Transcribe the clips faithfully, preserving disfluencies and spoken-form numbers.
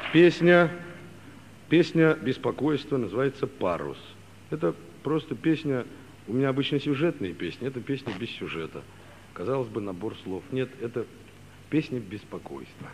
Песня, песня беспокойства называется «Парус». Это просто песня, у меня обычно сюжетные песни, это песня без сюжета. Казалось бы, набор слов. Нет, это песня беспокойства.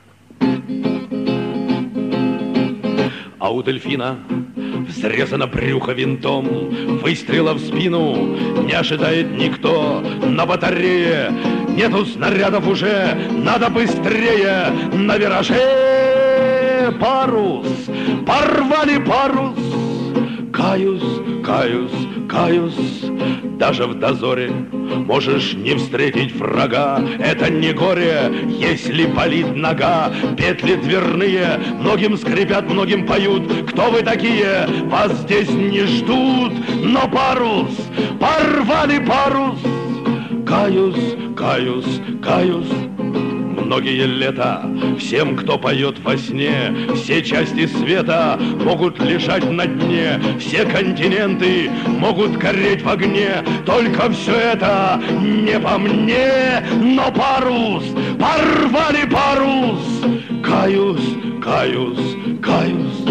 А у дельфина взрезано брюхо винтом, выстрела в спину не ожидает никто. На батарее нету снарядов уже, надо быстрее на вираже. Парус, порвали парус, каюсь, каюсь, каюсь. Даже в дозоре можешь не встретить врага. Это не горе, если болит нога. Петли дверные многим скрипят, многим поют. Кто вы такие? Вас здесь не ждут. Но парус, порвали парус. Каюсь, каюсь, каюсь. Многие лета всем, кто поет во сне, все части света могут лежать на дне, все континенты могут гореть в огне. Только все это не по мне, но парус, порвали парус. Каюсь, каюсь, каюсь.